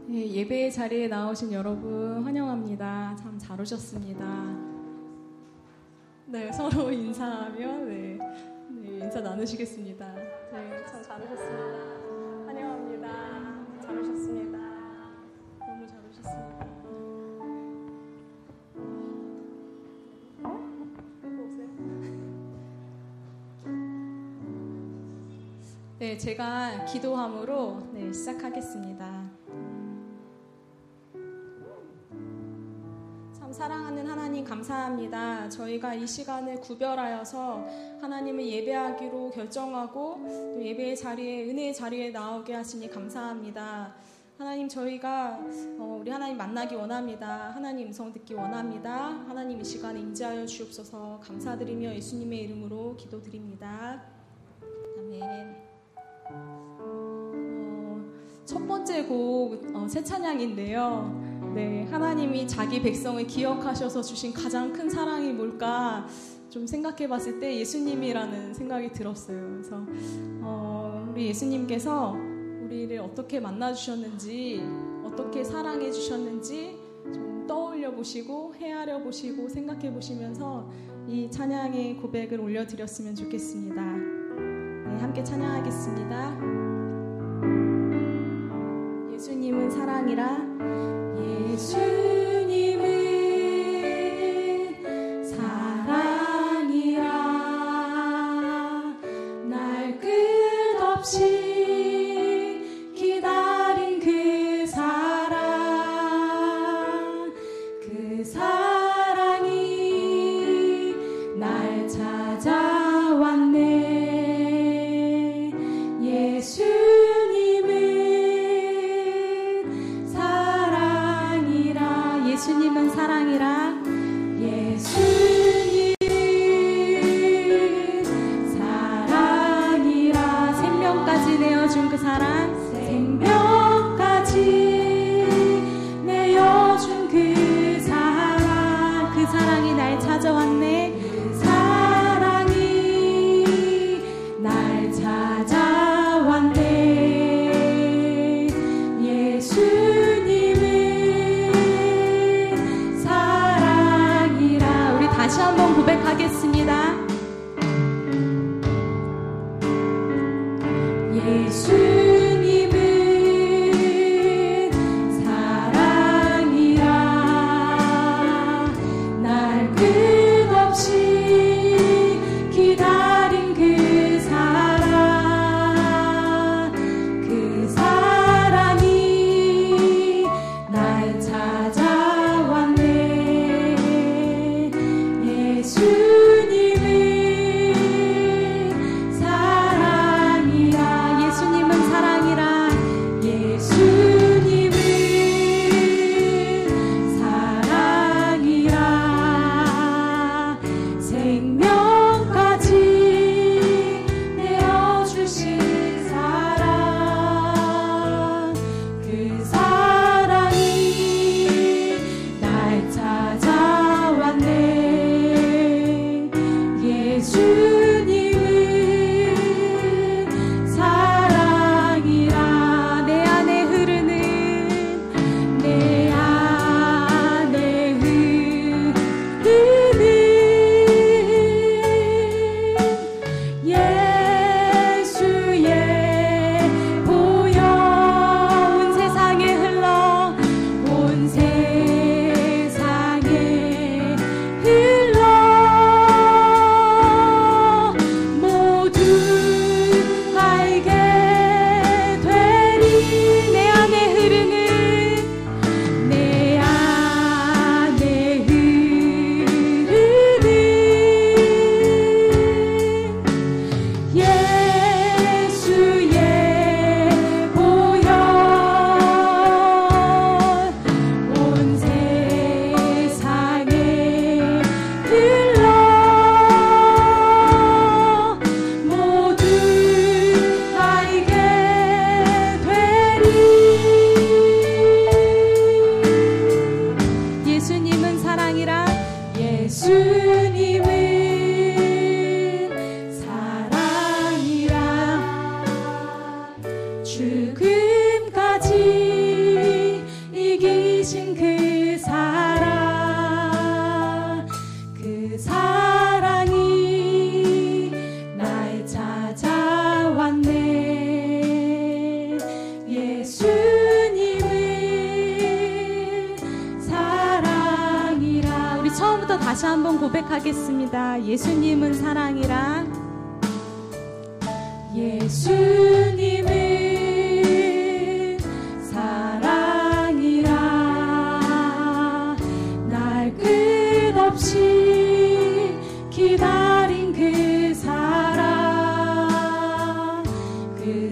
네, 예배 자리에 나오신 여러분 환영합니다. 참 잘 오셨습니다. 네, 서로 인사하며 인사 나누시겠습니다. 네, 참 잘 오셨습니다. 환영합니다. 잘 오셨습니다. 너무 잘 오셨습니다. 네, 제가 기도함으로 시작하겠습니다. 참 사랑하는 하나님 감사합니다. 저희가 이 시간을 구별하여서 하나님을 예배하기로 결정하고 또 예배의 자리에, 은혜의 자리에 나오게 하시니 감사합니다. 하나님, 저희가 우리 하나님 만나기 원합니다. 하나님 음성 듣기 원합니다. 하나님 이 시간에 임재하여 주옵소서. 감사드리며 예수님의 이름으로 기도드립니다. 아멘. 첫 번째 곡 새 찬양인데요. 네, 하나님이 자기 백성을 기억하셔서 주신 가장 큰 사랑이 뭘까 좀 생각해봤을 때 예수님이라는 생각이 들었어요. 그래서 우리 예수님께서 우리를 어떻게 만나주셨는지, 어떻게 사랑해 주셨는지 좀 떠올려 보시고 헤아려 보시고 생각해 보시면서 이 찬양의 고백을 올려드렸으면 좋겠습니다. 네, 함께 찬양하겠습니다. 예수님은 사랑이라. 예수님은 사랑이라. 날 끝없이 기다린 그 사랑, 그 사랑이 날 찾아왔네. 예수님은 사랑이라. 예수님은 사랑이라. 생명까지 내어준 그 사랑, 생명까지 내어준 그 사랑, 그 사랑이 날 찾아왔네. 그 사랑이 날 찾아왔네. 예수님은 사랑이라. 다시 한번 고백하겠습니다. 예수님은 사랑이라. 예수님은 사랑이라. 날 끝없이 기다린 그 사랑, 그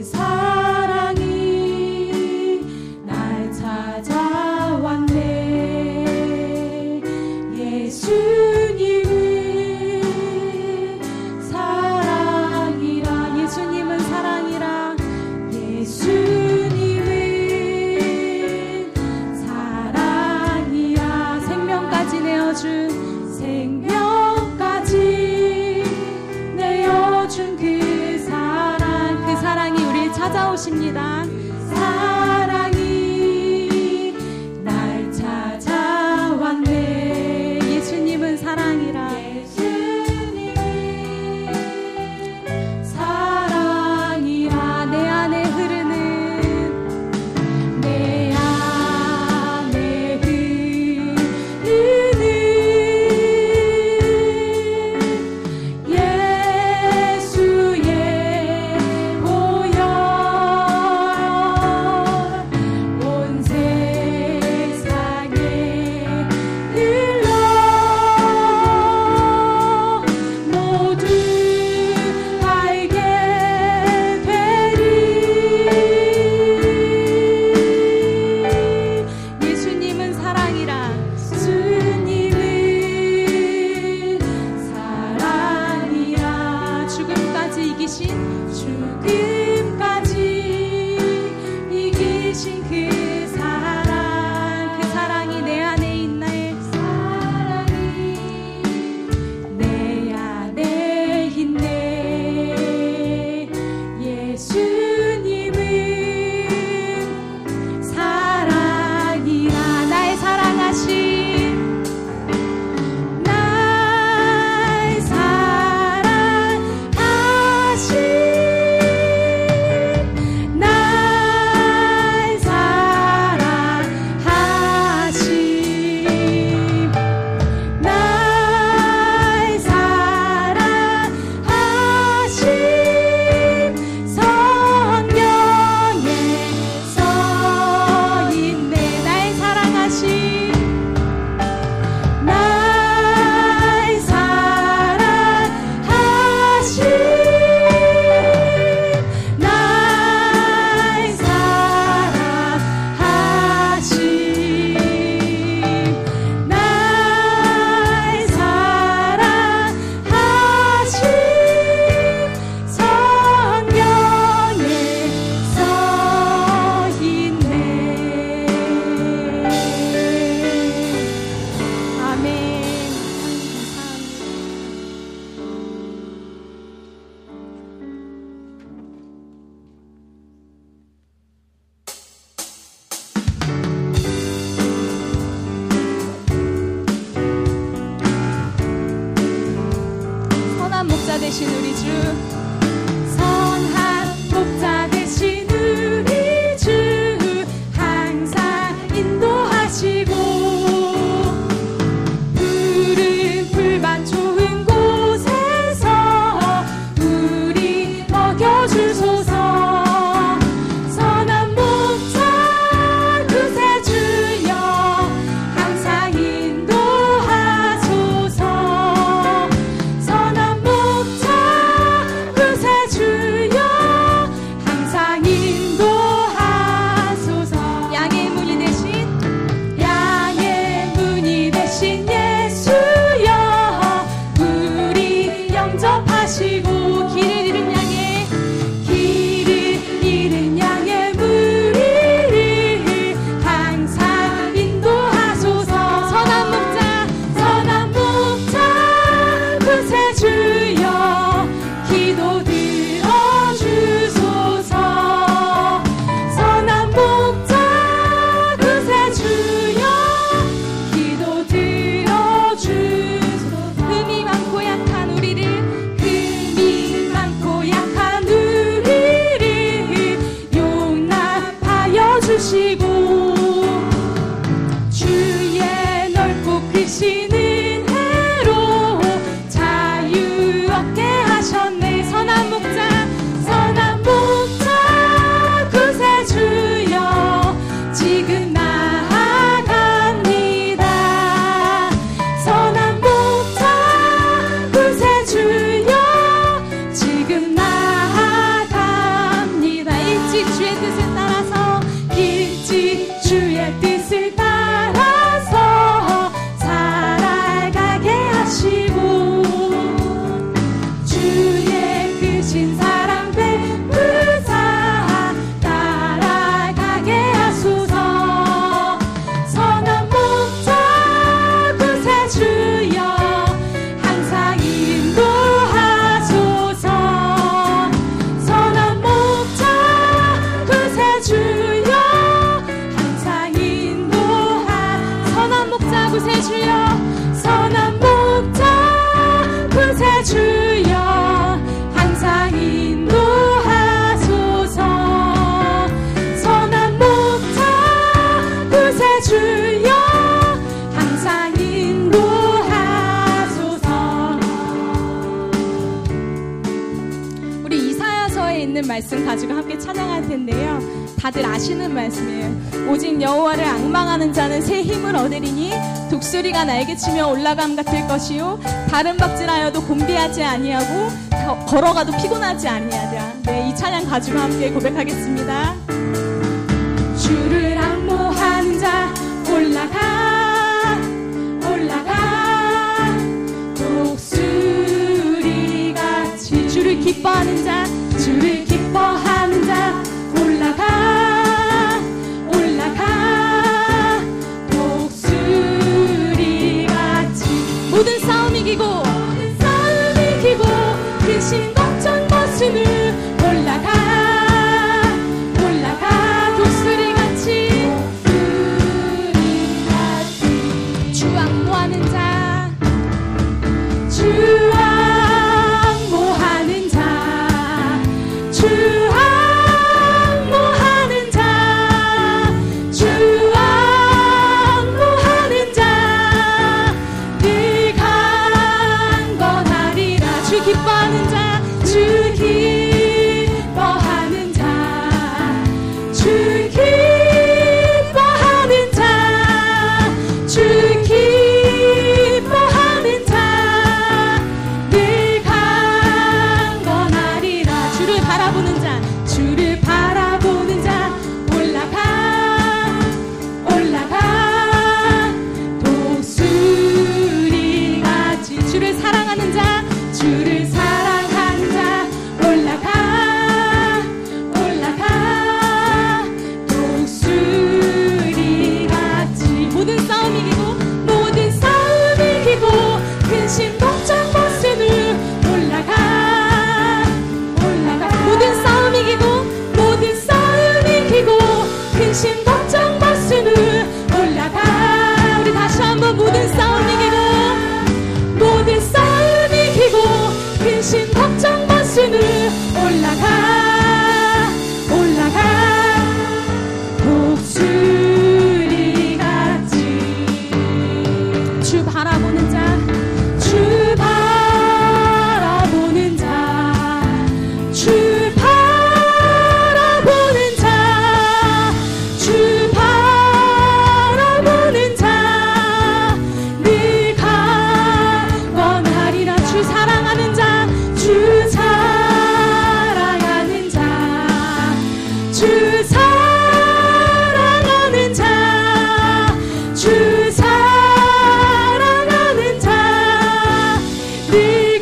사랑이 날 찾아왔네. 예수님은 사랑이라. 예수님은 사랑이라. 예수님은 사랑이라. 생명까지 내어준, 생명까지 내어준 그 사랑이 우리를 찾아오십니다. 사랑이 날 찾아왔네. 예수님은 사랑이라. 예수님은 사랑이라. 내 안에 흐르는, 내 안에 흐르는 예수의 보혈, 온 세상에 흘러 모두 알게 되리. 예수님은 사랑이라. 예수님은 사랑이라. 죽음까지 이기신, 죽음까지 이기신 그 사랑, 그 사랑이 내 안에 있네. 사랑이 내 안에 있네. 예수님은 사랑이라. 날 사랑하신, 날 사랑하신, 날 사랑하신, 날 사랑하신 성경에 써있네. 날 사랑하신, 날 사랑하신, 날 사랑하신, 날 사랑하신 성경에 써있네. 아멘. 선한 목자 되신 우리 주, 선한 목자 되신 우리 주, 항상 인도하시고 푸른 풀밭 좋은 곳에서 우리 먹여주소서. 선한 목자 구세주여, 항상 인도하소서. 선한 목자 주여 항상 인도하소서. 우리 이사야서에 있는 말씀 가지고 함께 찬양할 텐데요. 다들 아시는 말씀이에요. 오직 여호와를 앙망하는 자는 새 힘을 얻으리니 독수리가 날개치며 올라감 같을 것이요 다른 박질하여도 곤비하지 아니하고 걸어가도 피곤하지 아니하리라. 네, 이 찬양 가지고 함께 고백하겠습니다. 주를 앙모하는 자 올라가 올라가 독수리같이 주를 기뻐하는 자 주를 기뻐하는 자 올라가 올라가 독수리같이 모든 싸움 이기고 모든 싸움 이기고 근심 걱정 벗으며 올라가 올라가 독수리같이 독수리같이 주 앙모하는 자 주 앙모하는 자 주 앙모하는 자 주 앙모하는 자 늘 강건하리라. 주 기뻐하는 자 주 기뻐하는 자 주 기뻐하는 자 주 기뻐하는 자 늘 강건하리라. 주를 바라보는 자 주를 바라보는 자 올라가 올라가 독수리같이 주를 사랑하는 자 주를 사랑하는 자 올라가 올라가 독수리같이 모든 싸움 이기고 모든 싸움 이기고 근심 걱정 벗으며 올라가 올라가 모든 싸움 이기고 모든 싸움 이기고 근심 걱정 벗으며 올라가. 우리 다시 한번 모든 싸움 이기고 모든 싸움 이기고 근심 걱정 벗으며 올라가 올라가 독수리같이 주 바라보는 자 주 바라보는 자 주 바라보는 자 주 바라보는 자 늘 강건하리라. 주 사랑하는 자 주 사랑하는 자 주 사랑하는 자 주 사랑하는 자 늘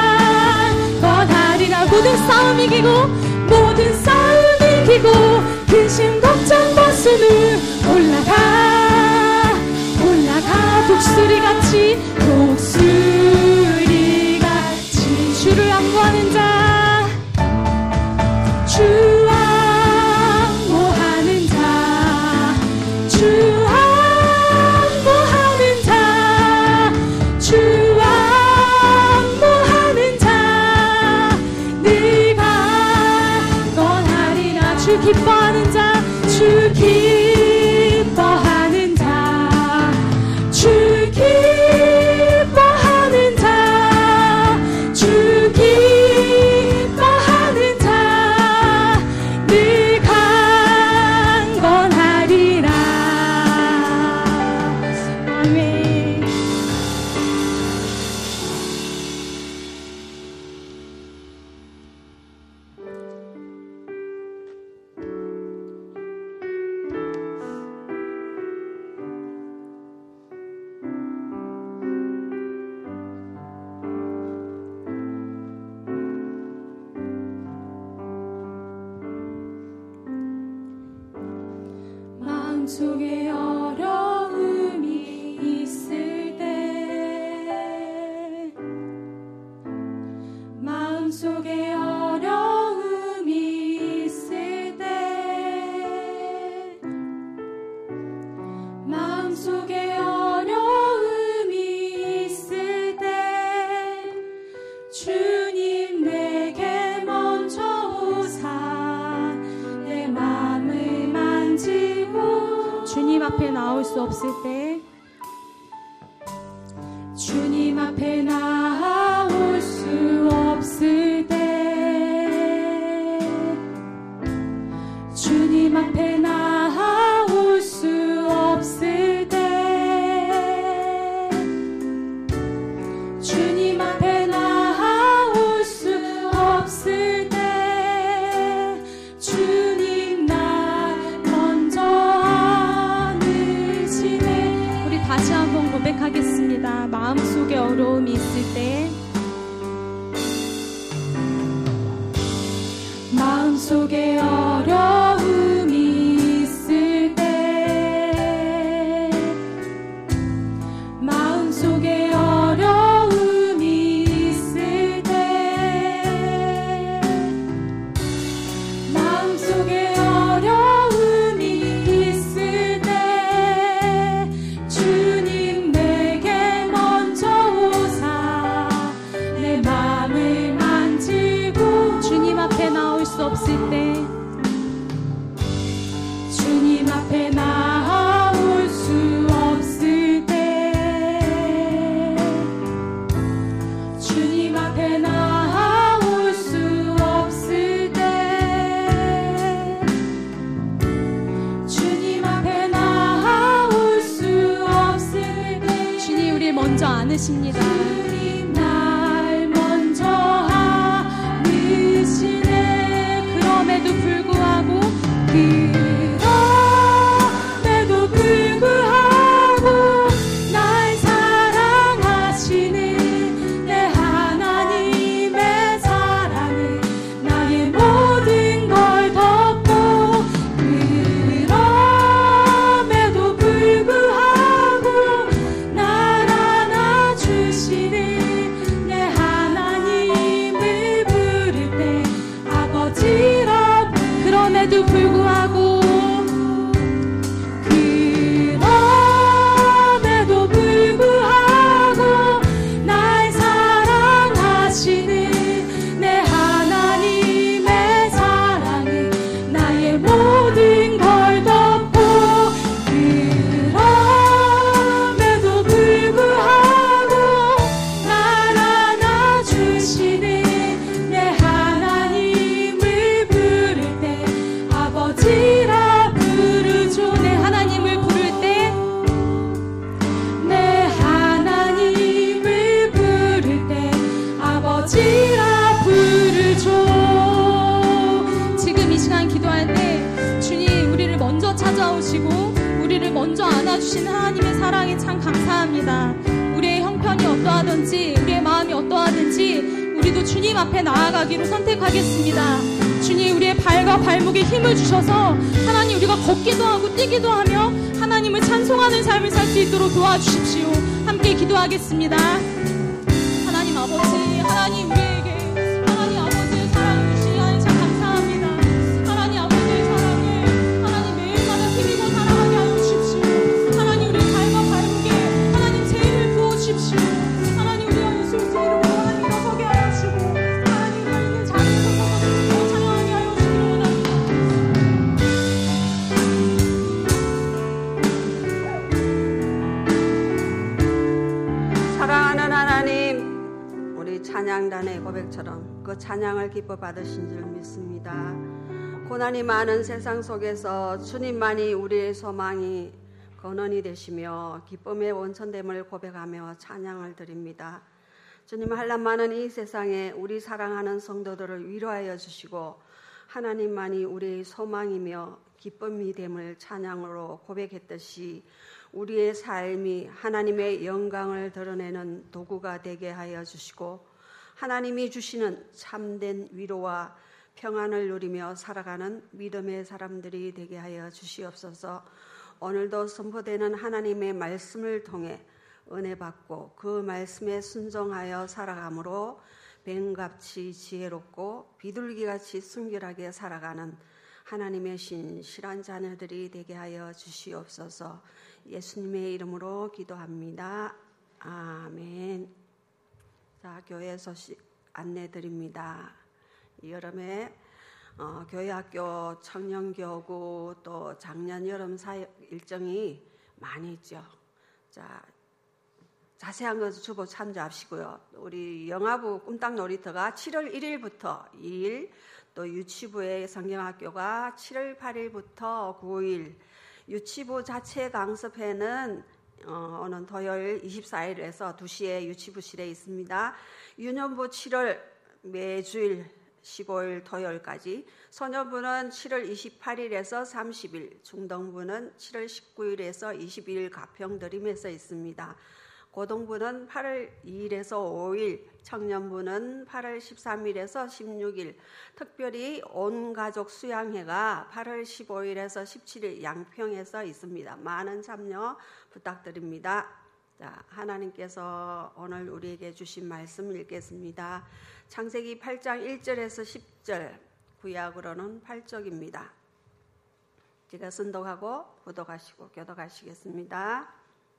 강건하리라. 모든 싸움 이기고 모든 싸움 이기고 근심 걱정 벗으며 올라가 올라가 독수리같이 독수리같이 주를 앙모하는 자 주 앙모하는 자 주 앙모하는 자 주 앙모하는 자 늘 강건하리라. 주 기뻐하는 자 주 기뻐하는 자 주 기뻐하는 자 주 기뻐하는 자 늘 강건하리라. 아멘. 마음속에 어려움이 있을 때 마음속에 어려움이 있을 때 마음속에 어려움이 있을 때 주님 내게 먼저 오사 내 마음을 만지고 주님 주님 앞에 나올 수 없을 때, 주님 앞에 나올 수 없을 때, 주님 앞에 나올 수 없을 때, 주님 앞에 나올 수 없을 때, 주님 날 먼저 안으시네. 우리 다시 한번 고백하겠습니다. 마음속에 어려움이 있을 때, 마음속에 어려움이 있을 때, 마음속에 어려움이 있을 때, 마음속에 어려움이 있을 때, 주님 내게 먼저 오사 내 마음을 만지고, 주님 앞에 나올 수 없을 때, 주님 앞에 나올 수 없을 때, 주님 앞에 나올 수 없을 때, 주님 앞에 나올 수 없을 때, 주님 우리를 먼저 안으십니다. 주님 날 먼저 안으시네. 그럼에도 불구하고, 그럼에도 불구하고 날 사랑하시는 내 하나님의 사랑은 나의 모든 걸 덮고, 그럼에도 불구하고 날 안아주시는 내 하나님을 부를 때 아버지라. 그럼에도 불구하고, 그럼에도 불구하고 날 사랑하시는 내 하나님의 사랑은 나의 모든 걸 덮고, 그럼에도 불구하고 날 안아주시는 내 하나님을 부를 때 아버지라 부르죠. 내 하나님을 부를 때, 내 하나님을 부를 때 아버지라 부르죠. 지금 이 시간 기도할 때 주님 우리를 먼저 찾아오시고 우리를 먼저 안아주시는 하나님의 사랑에 참 감사합니다. 우리의 형편이 어떠하든지 우리의 마음이 어떠하든지 우리도 주님 앞에 나아가기로 선택하겠습니다. 주님 우리의 발과 발목에 힘을 주셔서 하나님 우리가 걷기도 하고 뛰기도 하며 하나님을 찬송하는 삶을 살 수 있도록 도와주십시오. 함께 기도하겠습니다. 하나님 아버지, 하나님 우리에게 하나님 아버지의 사랑을 주시니 참 감사합니다. 하나님 아버지의 사랑을 하나님 매일마다 힘입어 살아가게 하여 주십시오. 하나님 우리 발과 발목에 하나님 제 힘을 부어주십시오. 하나님 우리가 예수 그리스도의 이름으로 하나님 일어서게 하여 주시고 하나님 우리가 있는 자리에서 서서 주님을 찬양하게 하여 주시기 원합니다. 사랑하는 하나님, 우리 찬양단의 고백처럼 그 찬양을 기뻐 받으신 줄 믿습니다. 고난이 많은 세상 속에서 주님만이 우리의 소망이 근원이 되시며 기쁨의 원천됨을 고백하며 찬양을 드립니다. 주님, 한란 많은 이 세상에 우리 사랑하는 성도들을 위로하여 주시고 하나님만이 우리의 소망이며 기쁨이 됨을 찬양으로 고백했듯이 우리의 삶이 하나님의 영광을 드러내는 도구가 되게 하여 주시고 하나님이 주시는 참된 위로와 평안을 누리며 살아가는 믿음의 사람들이 되게 하여 주시옵소서. 오늘도 선포되는 하나님의 말씀을 통해 은혜 받고 그 말씀에 순종하여 살아감으로 뱀같이 지혜롭고 비둘기같이 순결하게 살아가는 하나님의 신실한 자녀들이 되게 하여 주시옵소서. 예수님의 이름으로 기도합니다. 아멘. 자, 교회 소식 안내드립니다. 이 여름에 교회학교, 청년교구, 또 작년 여름 사역 일정이 많이 있죠. 자, 자세한 것은 주보 참조하시고요. 우리 영화부 꿈딱 놀이터가 7월 1일부터 2일, 또 유치부의 성경학교가 7월 8일부터 9일, 유치부 자체 강습회는 오는 토요일 24일에서 2시에 유치부실에 있습니다. 유년부 7월 매주일 15일 토요일까지, 소년부는 7월 28일에서 30일, 중등부는 7월 19일에서 22일 가평드림에서 있습니다. 고등부는 8월 2일에서 5일, 청년부는 8월 13일에서 16일, 특별히 온 가족 수양회가 8월 15일에서 17일 양평에서 있습니다. 많은 참여 부탁드립니다. 자, 하나님께서 오늘 우리에게 주신 말씀 읽겠습니다. 창세기 8장 1절에서 10절, 구약으로는 8쪽입니다. 제가 선독하고 부독하시고 교독하시겠습니다.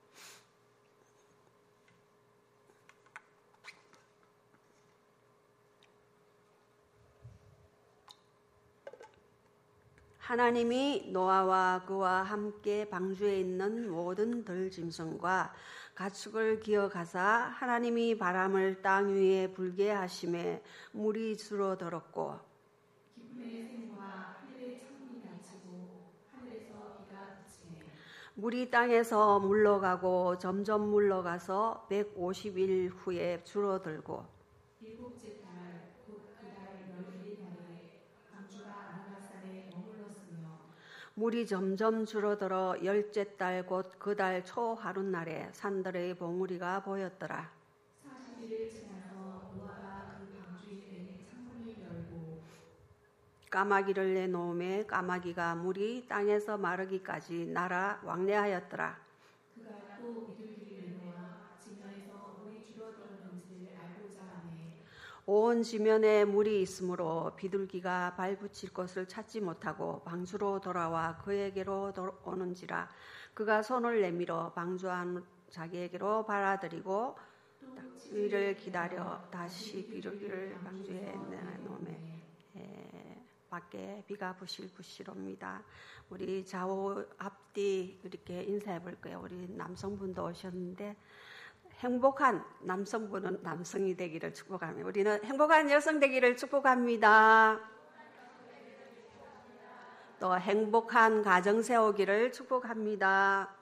하나님이 노아와 그와 함께 방주에 있는 모든 들짐승과 가축을 기억하사 하나님이 바람을 땅 위에 불게 하심에 물이 줄어들었고 기쁨의 샘과 하늘의 창문이 닫히고 하늘에서 비가 그치네. 물이 땅에서 물러가고 점점 물러가서 150일 후에 줄어들고 일곱째 달 곧 그달 열흘의 날에 방주가 아라갈산에 머물렀으며 물이 점점 줄어들어 열째 달 곧 그 달 초 하룻날에 산들의 봉우리가 보였더라. 40일을 지나서 노아가 그 방주인의 창문을 열고 까마귀를 내놓음에 까마귀가 물이 땅에서 마르기까지 날아 왕래하였더라. 그가 또 비둘기를 내놓아 지면에서 물이 줄어들었는지를 알고자 하네. 온 지면에 물이 있으므로 비둘기가 발붙일 곳을 찾지 못하고 방주로 돌아와 그에게로 오는지라. 그가 손을 내밀어 방주 안 자기에게로 받아들이고 위를 기다려 다시 비둘기를 방주에 내놓음에 밖에 비가 부실부실옵니다. 우리 좌우 앞뒤 이렇게 인사해 볼 거예요. 우리 남성분도 오셨는데 행복한 남성분은 남성이 되기를 축복합니다. 우리는 행복한 여성 되기를 축복합니다. 또 행복한 가정 세우기를 축복합니다.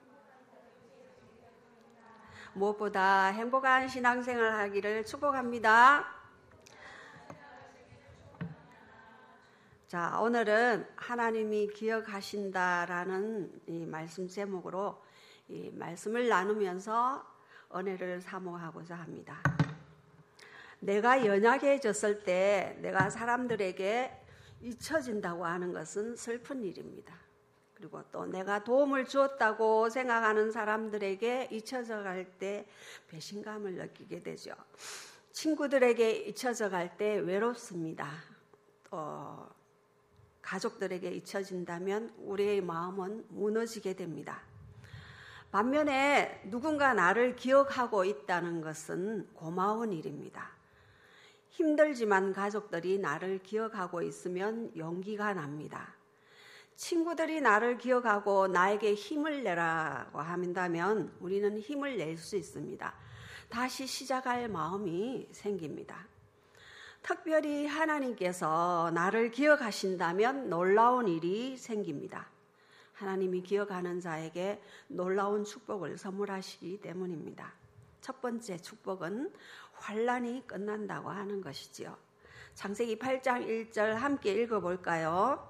무엇보다 행복한 신앙생활 하기를 축복합니다. 자, 오늘은 하나님이 기억하신다라는 이 말씀 제목으로 이 말씀을 나누면서 은혜를 사모하고자 합니다. 내가 연약해졌을 때 내가 사람들에게 잊혀진다고 하는 것은 슬픈 일입니다. 그리고 또 내가 도움을 주었다고 생각하는 사람들에게 잊혀져 갈 때 배신감을 느끼게 되죠. 친구들에게 잊혀져 갈 때 외롭습니다. 또 가족들에게 잊혀진다면 우리의 마음은 무너지게 됩니다. 반면에 누군가 나를 기억하고 있다는 것은 고마운 일입니다. 힘들지만 가족들이 나를 기억하고 있으면 용기가 납니다. 친구들이 나를 기억하고 나에게 힘을 내라고 한다면 우리는 힘을 낼 수 있습니다. 다시 시작할 마음이 생깁니다. 특별히 하나님께서 나를 기억하신다면 놀라운 일이 생깁니다. 하나님이 기억하는 자에게 놀라운 축복을 선물하시기 때문입니다. 첫 번째 축복은 환난이 끝난다고 하는 것이지요. 창세기 8장 1절 함께 읽어볼까요?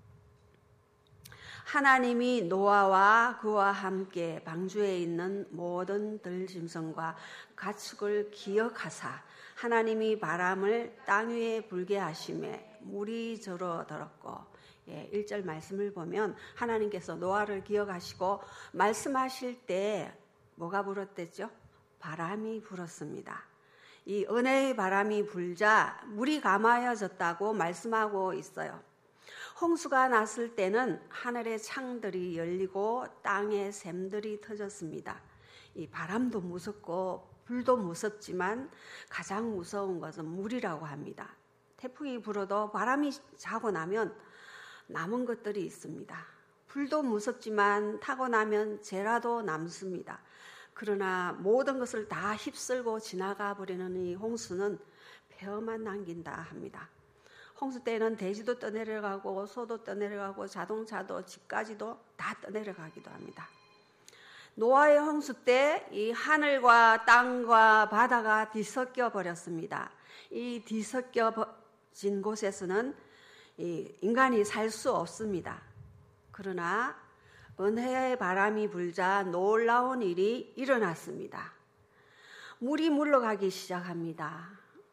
하나님이 노아와 그와 함께 방주에 있는 모든 들짐승과 가축을 기억하사 하나님이 바람을 땅 위에 불게 하심에 물이 줄어들었고 1절 말씀을 보면 하나님께서 노아를 기억하시고 말씀하실 때 뭐가 불었댔죠? 바람이 불었습니다. 이 은혜의 바람이 불자 물이 감아여졌다고 말씀하고 있어요. 홍수가 났을 때는 하늘의 창들이 열리고 땅에 샘들이 터졌습니다. 이 바람도 무섭고 불도 무섭지만 가장 무서운 것은 물이라고 합니다. 태풍이 불어도 바람이 자고 나면 남은 것들이 있습니다. 불도 무섭지만 타고 나면 재라도 남습니다. 그러나 모든 것을 다 휩쓸고 지나가 버리는 이 홍수는 폐허만 남긴다 합니다. 홍수 때는 돼지도 떠내려가고 소도 떠내려가고 자동차도 집까지도 다 떠내려가기도 합니다. 노아의 홍수 때 이 하늘과 땅과 바다가 뒤섞여 버렸습니다. 이 뒤섞여진 곳에서는 인간이 살 수 없습니다. 그러나 은혜의 바람이 불자 놀라운 일이 일어났습니다. 물이 물러가기 시작합니다.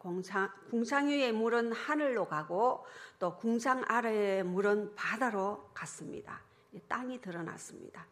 궁창 위의 물은 하늘로 가고 또 궁창 아래의 물은 바다로 갔습니다. 땅이 드러났습니다.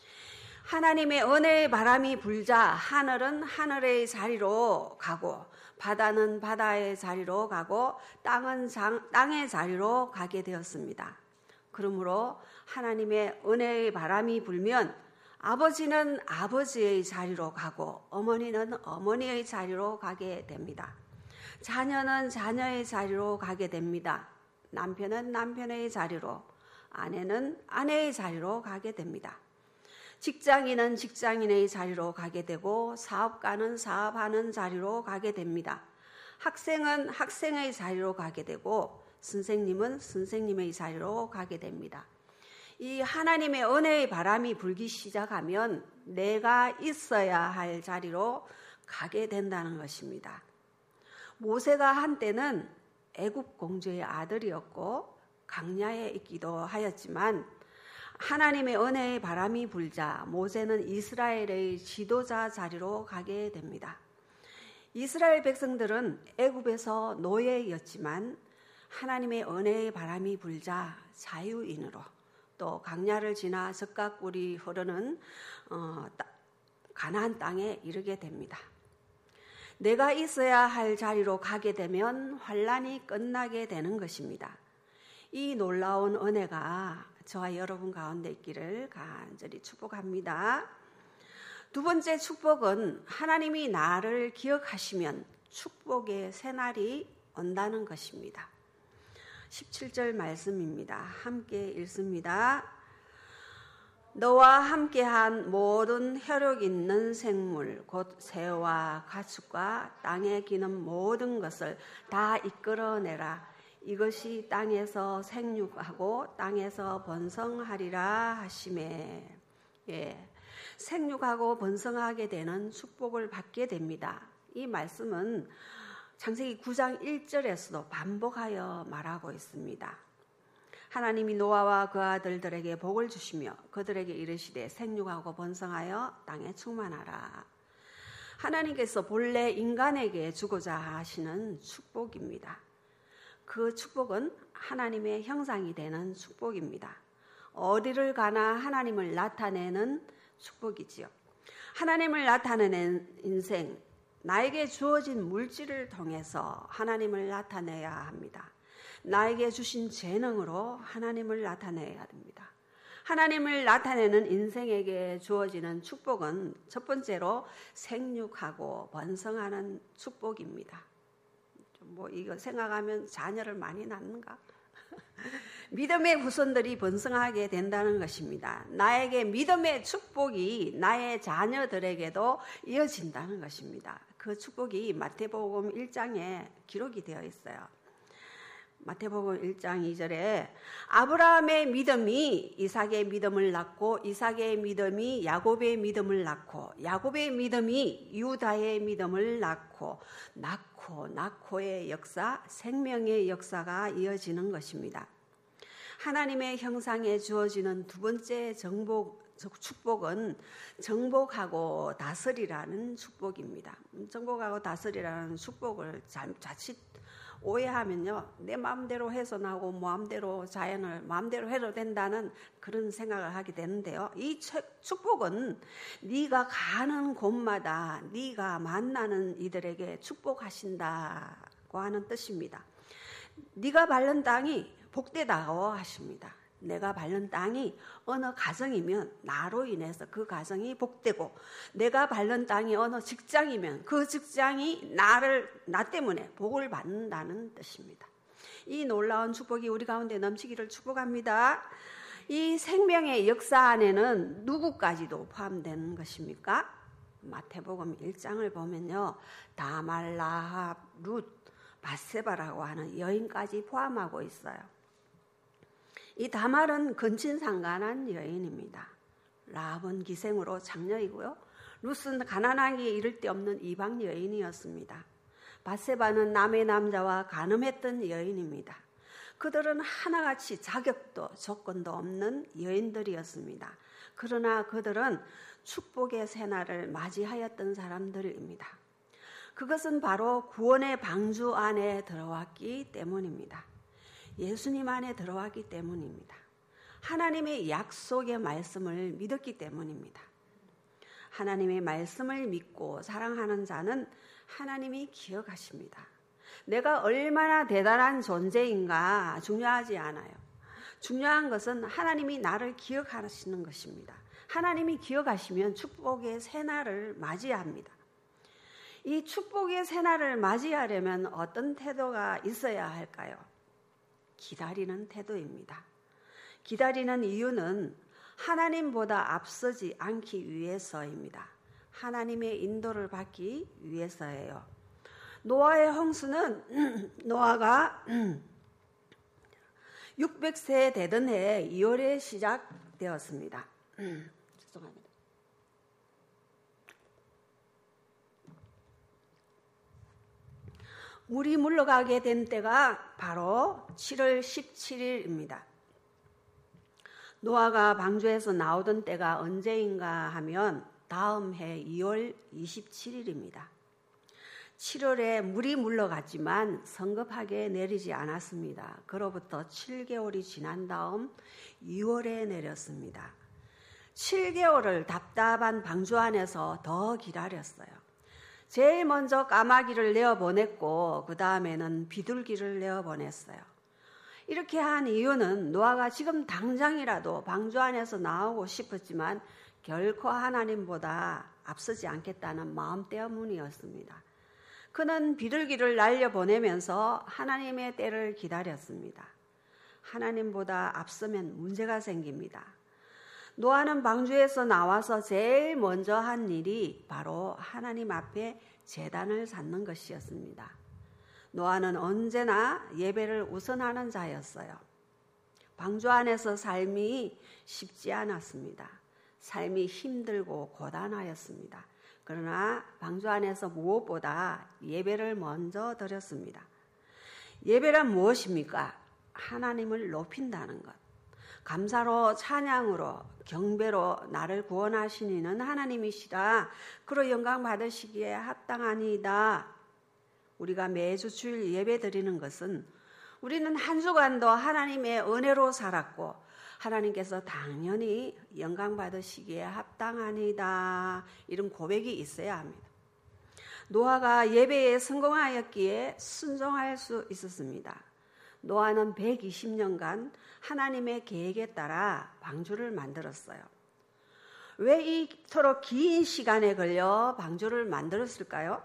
하나님의 은혜의 바람이 불자 하늘은 하늘의 자리로 가고 바다는 바다의 자리로 가고 땅은 땅의 자리로 가게 되었습니다. 그러므로 하나님의 은혜의 바람이 불면 아버지는 아버지의 자리로 가고 어머니는 어머니의 자리로 가게 됩니다. 자녀는 자녀의 자리로 가게 됩니다. 남편은 남편의 자리로, 아내는 아내의 자리로 가게 됩니다. 직장인은 직장인의 자리로 가게 되고 사업가는 사업하는 자리로 가게 됩니다. 학생은 학생의 자리로 가게 되고 선생님은 선생님의 자리로 가게 됩니다. 이 하나님의 은혜의 바람이 불기 시작하면 내가 있어야 할 자리로 가게 된다는 것입니다. 모세가 한때는 애굽 공주의 아들이었고 광야에 있기도 하였지만 하나님의 은혜의 바람이 불자 모세는 이스라엘의 지도자 자리로 가게 됩니다. 이스라엘 백성들은 애굽에서 노예였지만 하나님의 은혜의 바람이 불자 자유인으로 또 광야를 지나 적각물이 흐르는 가나안 땅에 이르게 됩니다. 내가 있어야 할 자리로 가게 되면 환란이 끝나게 되는 것입니다. 이 놀라운 은혜가 저와 여러분 가운데 있기를 간절히 축복합니다. 두 번째 축복은 하나님이 나를 기억하시면 축복의 새날이 온다는 것입니다. 17절 말씀입니다. 함께 읽습니다. 너와 함께한 모든 혈육 있는 생물 곧 새와 가축과 땅에 기는 모든 것을 다 이끌어내라. 이것이 땅에서 생육하고 땅에서 번성하리라 하시매. 생육하고 번성하게 되는 축복을 받게 됩니다. 이 말씀은 창세기 9장 1절에서도 반복하여 말하고 있습니다. 하나님이 노아와 그 아들들에게 복을 주시며 그들에게 이르시되 생육하고 번성하여 땅에 충만하라. 하나님께서 본래 인간에게 주고자 하시는 축복입니다. 그 축복은 하나님의 형상이 되는 축복입니다. 어디를 가나 하나님을 나타내는 축복이지요. 하나님을 나타내는 인생, 나에게 주어진 물질을 통해서 하나님을 나타내야 합니다. 나에게 주신 재능으로 하나님을 나타내야 됩니다. 하나님을 나타내는 인생에게 주어지는 축복은 첫 번째로 생육하고 번성하는 축복입니다. 이거 생각하면 자녀를 많이 낳는가? 믿음의 후손들이 번성하게 된다는 것입니다. 나에게 믿음의 축복이 나의 자녀들에게도 이어진다는 것입니다. 그 축복이 마태복음 1장에 기록이 되어 있어요. 마태복음 1장 2절에 아브라함의 믿음이 이삭의 믿음을 낳고 이삭의 믿음이 야곱의 믿음을 낳고 야곱의 믿음이 유다의 믿음을 낳고 낳고의 역사, 생명의 역사가 이어지는 것입니다. 하나님의 형상에 주어지는 두 번째 축복은 정복하고 다스리라는 축복입니다. 정복하고 다스리라는 축복을 자칫 오해하면요, 내 마음대로 해서 나오고 마음대로 자연을 마음대로 해도 된다는 그런 생각을 하게 되는데요. 이 축복은 네가 가는 곳마다 네가 만나는 이들에게 축복하신다고 하는 뜻입니다. 네가 밟는 땅이 복되다고 하십니다. 내가 밟는 땅이 어느 가정이면 나로 인해서 그 가정이 복되고, 내가 밟는 땅이 어느 직장이면 그 직장이 나 때문에 복을 받는다는 뜻입니다. 이 놀라운 축복이 우리 가운데 넘치기를 축복합니다. 이 생명의 역사 안에는 누구까지도 포함된 것입니까? 마태복음 1장을 보면요, 다말, 라합, 룻, 밧세바라고 하는 여인까지 포함하고 있어요. 이 다말은 근친상간한 여인입니다. 라합은 기생으로 장녀이고요, 룻은 가난하기에 이를 데 없는 이방 여인이었습니다. 밧세바는 남의 남자와 간음했던 여인입니다. 그들은 하나같이 자격도 조건도 없는 여인들이었습니다. 그러나 그들은 축복의 새날을 맞이하였던 사람들입니다. 그것은 바로 구원의 방주 안에 들어왔기 때문입니다. 예수님 안에 들어왔기 때문입니다. 하나님의 약속의 말씀을 믿었기 때문입니다. 하나님의 말씀을 믿고 사랑하는 자는 하나님이 기억하십니다. 내가 얼마나 대단한 존재인가 중요하지 않아요. 중요한 것은 하나님이 나를 기억하시는 것입니다. 하나님이 기억하시면 축복의 새날을 맞이합니다. 이 축복의 새날을 맞이하려면 어떤 태도가 있어야 할까요? 기다리는 태도입니다. 기다리는 이유는 하나님보다 앞서지 않기 위해서입니다. 하나님의 인도를 받기 위해서예요. 노아의 홍수는 노아가 600세 되던 해 2월에 시작되었습니다. 죄송합니다. 물이 물러가게 된 때가 바로 7월 17일입니다. 노아가 방주에서 나오던 때가 언제인가 하면 다음 해 2월 27일입니다. 7월에 물이 물러갔지만 성급하게 내리지 않았습니다. 그로부터 7개월이 지난 다음 2월에 내렸습니다. 7개월을 답답한 방주 안에서 더 기다렸어요. 제일 먼저 까마귀를 내어보냈고 그 다음에는 비둘기를 내어보냈어요. 이렇게 한 이유는 노아가 지금 당장이라도 방주 안에서 나오고 싶었지만 결코 하나님보다 앞서지 않겠다는 마음 때문이었습니다. 그는 비둘기를 날려보내면서 하나님의 때를 기다렸습니다. 하나님보다 앞서면 문제가 생깁니다. 노아는 방주에서 나와서 제일 먼저 한 일이 바로 하나님 앞에 제단을 쌓는 것이었습니다. 노아는 언제나 예배를 우선하는 자였어요. 방주 안에서 삶이 쉽지 않았습니다. 삶이 힘들고 고단하였습니다. 그러나 방주 안에서 무엇보다 예배를 먼저 드렸습니다. 예배란 무엇입니까? 하나님을 높인다는 것. 감사로 찬양으로 경배로 나를 구원하신 이는 하나님이시라. 그로 영광 받으시기에 합당하니이다. 우리가 매주 주일 예배 드리는 것은 우리는 한 주간도 하나님의 은혜로 살았고 하나님께서 당연히 영광 받으시기에 합당하니이다. 이런 고백이 있어야 합니다. 노아가 예배에 성공하였기에 순종할 수 있었습니다. 노아는 120년간 하나님의 계획에 따라 방주를 만들었어요. 왜 이토록 긴 시간에 걸려 방주를 만들었을까요?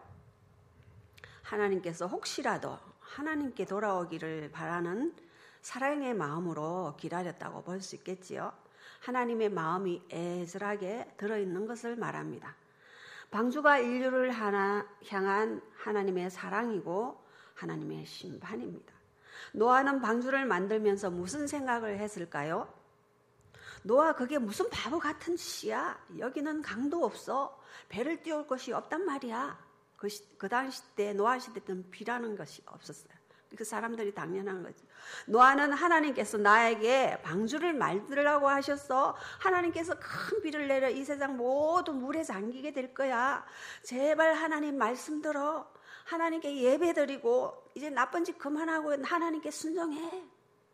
하나님께서 혹시라도 하나님께 돌아오기를 바라는 사랑의 마음으로 기다렸다고 볼 수 있겠지요. 하나님의 마음이 애절하게 들어있는 것을 말합니다. 방주가 인류를 향한 하나님의 사랑이고 하나님의 심판입니다. 노아는 방주를 만들면서 무슨 생각을 했을까요? 노아, 그게 무슨 바보 같은 짓이야. 여기는 강도 없어. 배를 띄울 것이 없단 말이야. 그 당시 때 노아 시대 때는 비라는 것이 없었어요. 그 사람들이 당연한 거죠. 노아는 하나님께서 나에게 방주를 만들라고 하셨어. 하나님께서 큰 비를 내려 이 세상 모두 물에 잠기게 될 거야. 제발 하나님 말씀 들어. 하나님께 예배드리고 이제 나쁜 짓 그만하고 하나님께 순종해.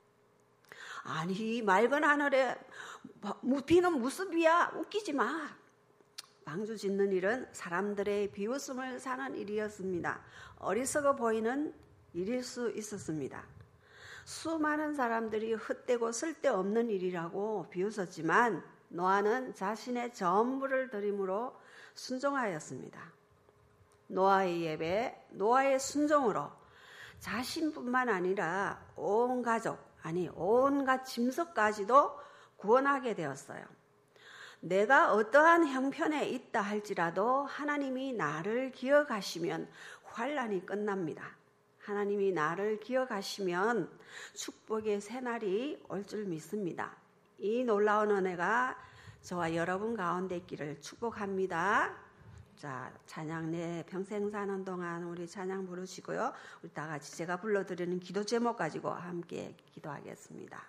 아니, 맑은 하늘에 비는 무슨 비야. 웃기지 마. 방주 짓는 일은 사람들의 비웃음을 사는 일이었습니다. 어리석어 보이는 일일 수 있었습니다. 수많은 사람들이 헛되고 쓸데없는 일이라고 비웃었지만 노아는 자신의 전부를 드림으로 순종하였습니다. 노아의 예배, 노아의 순종으로 자신뿐만 아니라 온 가족, 온갖 짐승까지도 구원하게 되었어요. 내가 어떠한 형편에 있다 할지라도 하나님이 나를 기억하시면 환난이 끝납니다. 하나님이 나를 기억하시면 축복의 새날이 올 줄 믿습니다. 이 놀라운 은혜가 저와 여러분 가운데 있기를 축복합니다. 자, 찬양 내 평생 사는 동안 우리 찬양 부르시고요. 우리 다 같이 제가 불러드리는 기도 제목 가지고 함께 기도하겠습니다.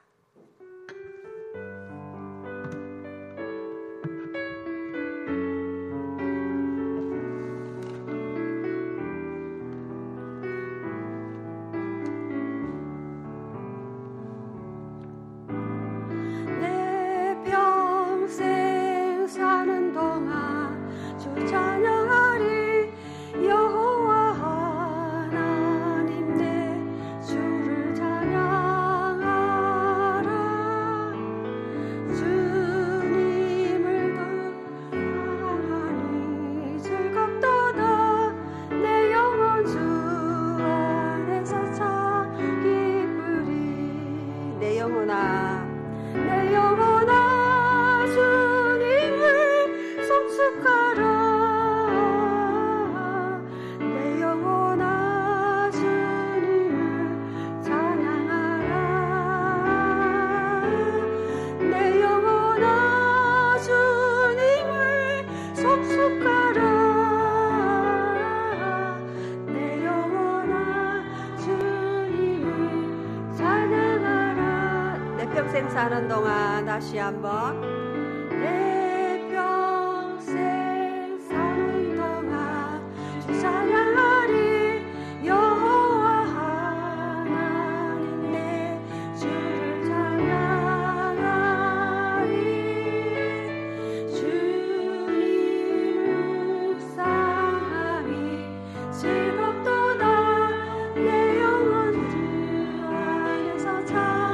사는 동안 다시 한번 내 평생 사는 동안 주 찬양하리 여호와 하나님 내 주를 찬양하리 주님을 묵상함이 즐겁도다 내 영혼 주 안에서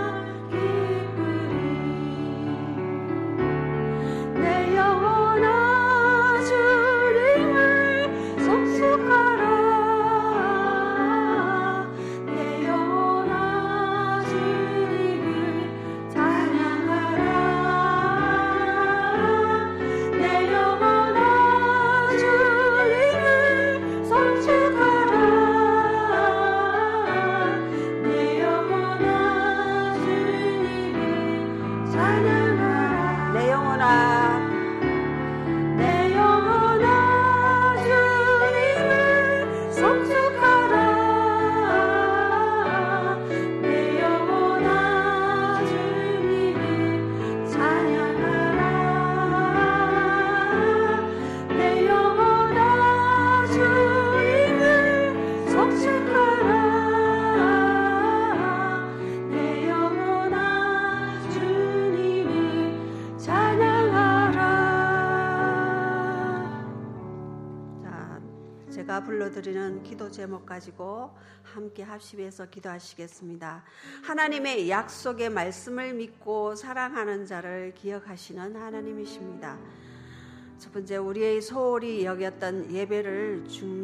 불러드리는 기도 제목 가지고 함께 합심해서 기도하시겠습니다. 하나님의 약속의 말씀을 믿고 사랑하는 자를 기억하시는 하나님이십니다. 첫 번째, 우리의 소홀히 여겼던 예배를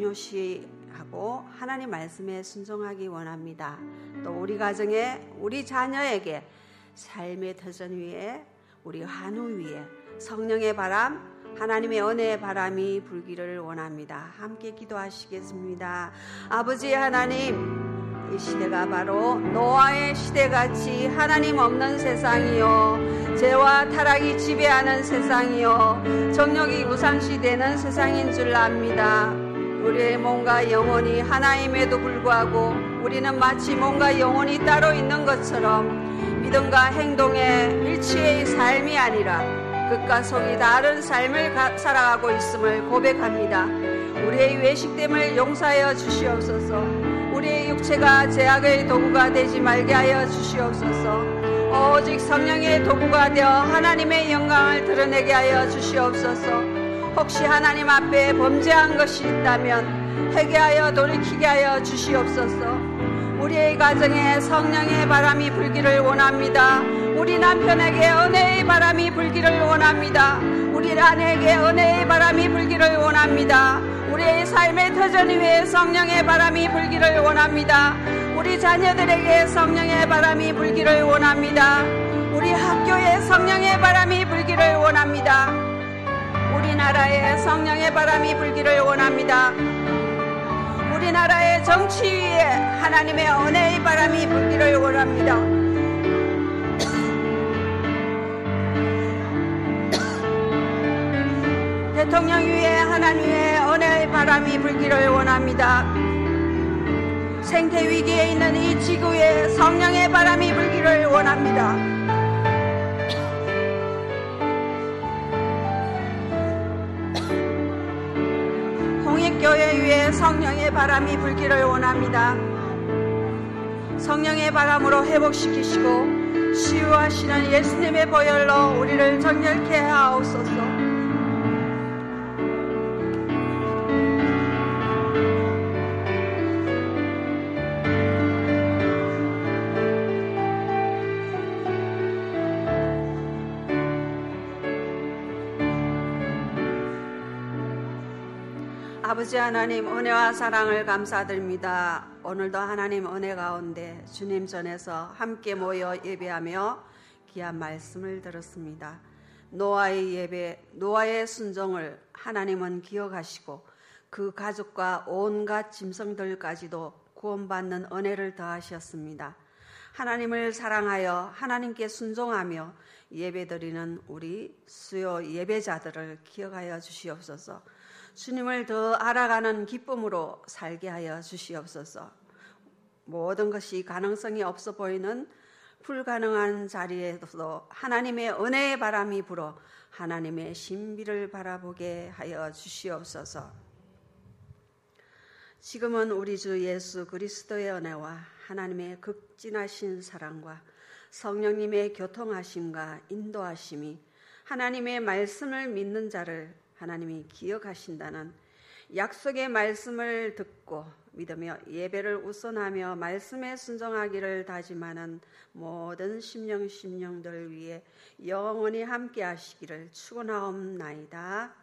중요시하고 하나님 말씀에 순종하기 원합니다. 또 우리 가정에, 우리 자녀에게 삶의 터전 위에, 우리 한우 위에 성령의 바람, 하나님의 은혜의 바람이 불기를 원합니다. 함께 기도하시겠습니다. 아버지 하나님, 이 시대가 바로 노아의 시대같이 하나님 없는 세상이요, 죄와 타락이 지배하는 세상이요, 정욕이 우상시되는 세상인 줄 압니다. 우리의 몸과 영혼이 하나임에도 불구하고 우리는 마치 몸과 영혼이 따로 있는 것처럼 믿음과 행동의 일치의 삶이 아니라 끝과 속이 다른 삶을 살아가고 있음을 고백합니다. 우리의 외식됨을 용서하여 주시옵소서. 우리의 육체가 죄악의 도구가 되지 말게 하여 주시옵소서. 오직 성령의 도구가 되어 하나님의 영광을 드러내게 하여 주시옵소서. 혹시 하나님 앞에 범죄한 것이 있다면 회개하여 돌이키게 하여 주시옵소서. 우리의 가정에 성령의 바람이 불기를 원합니다. 우리 남편에게 은혜의 바람이 불기를 원합니다. 우리 아내에게 은혜의 바람이 불기를 원합니다. 우리의 삶의 터전 위에 성령의 바람이 불기를 원합니다. 우리 자녀들에게 성령의 바람이 불기를 원합니다. 우리 학교에 성령의 바람이 불기를 원합니다. 우리나라에 성령의 바람이 불기를 원합니다. 우리나라의 정치 위에 하나님의 은혜의 바람이 불기를 원합니다. 대통령 위에 하나님의 은혜의 바람이 불기를 원합니다. 생태 위기에 있는 이 지구에 성령의 바람이 불기를 원합니다. 홍익교회 위에 성령의 바람이 불기를 원합니다. 성령의 바람으로 회복시키시고 치유하시는 예수님의 보혈로 우리를 정결케 하옵소서. 아버지 하나님, 은혜와 사랑을 감사드립니다. 오늘도 하나님 은혜 가운데 주님 전에서 함께 모여 예배하며 귀한 말씀을 들었습니다. 노아의 예배, 노아의 순종을 하나님은 기억하시고 그 가족과 온갖 짐승들까지도 구원받는 은혜를 더하셨습니다. 하나님을 사랑하여 하나님께 순종하며 예배드리는 우리 수요 예배자들을 기억하여 주시옵소서. 주님을 더 알아가는 기쁨으로 살게 하여 주시옵소서. 모든 것이 가능성이 없어 보이는 불가능한 자리에도 하나님의 은혜의 바람이 불어 하나님의 신비를 바라보게 하여 주시옵소서. 지금은 우리 주 예수 그리스도의 은혜와 하나님의 극진하신 사랑과 성령님의 교통하심과 인도하심이 하나님의 말씀을 믿는 자를 하나님이 기억하신다는 약속의 말씀을 듣고 믿으며 예배를 우선하며 말씀에 순종하기를 다짐하는 모든 심령들 위해 영원히 함께 하시기를 축원하옵나이다.